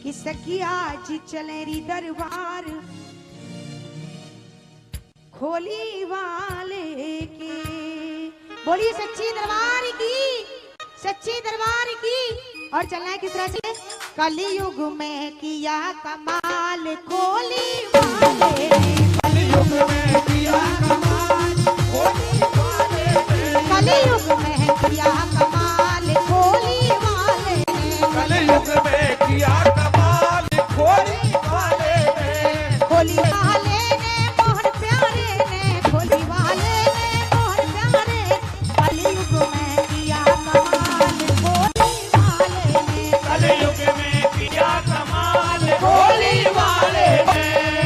कि सखिया जी चले री दरबार खोली वाले के। बोलिए सच्ची दरबार की, सच्ची दरबार की। और चलना है किस तरह से? कलयुग में किया कमाल खोली वाले, कलयुग में किया कमाल खोली वाले, कलयुग में किया कमाल खोली वाले, कलयुग में किया कमाल खोली वाले, खोली वाले ने मोहन प्यारे ने, खोली वाले ने मोहन प्यारे। कलयुग में किया कमाल खोली वाले ने, कलयुग में किया कमाल खोली वाले ने।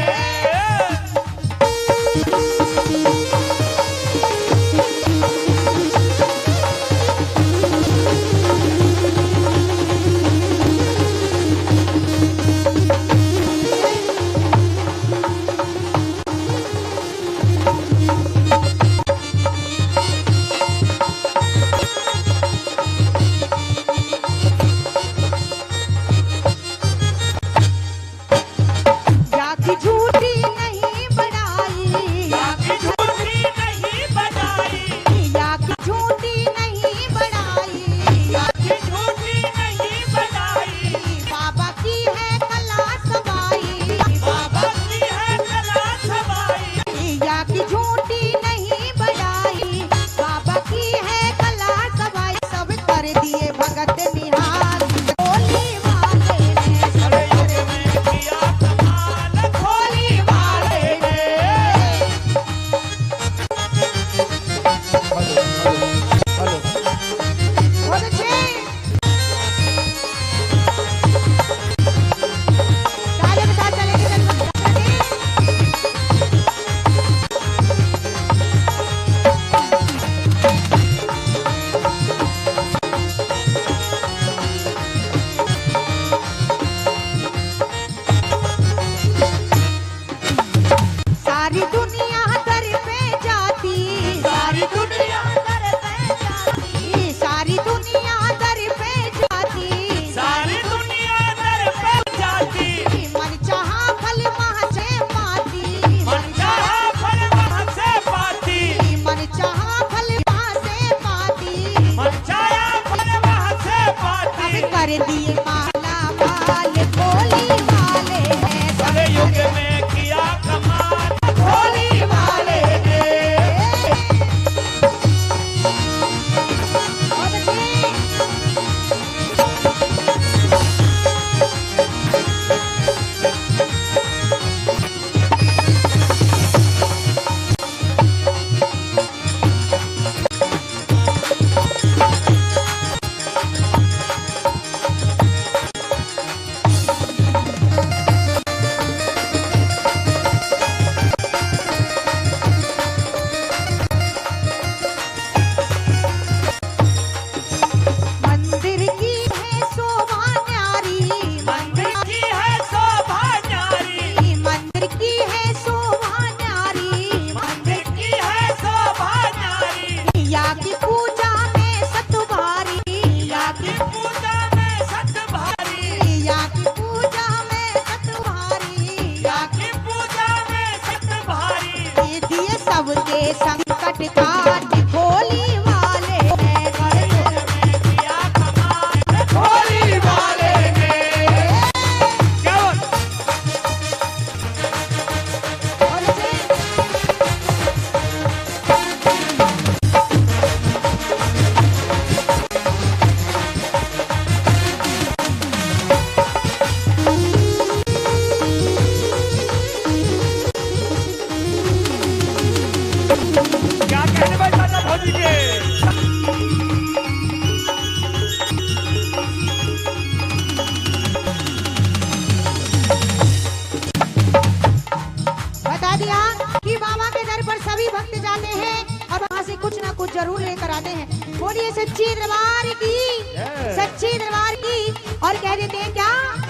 सबके संकट काट खोली वाले ने, किया कमाल खोली वाले ने। क्या कहने भाई चाचा भौजी के बता दिया कि बाबा के दर पर सभी भक्त जाते हैं और वहाँ से कुछ ना कुछ जरूर लेकर आते हैं। बोलिए सच्ची दरबार की, सच्ची दरबार की। और कह देते हैं क्या?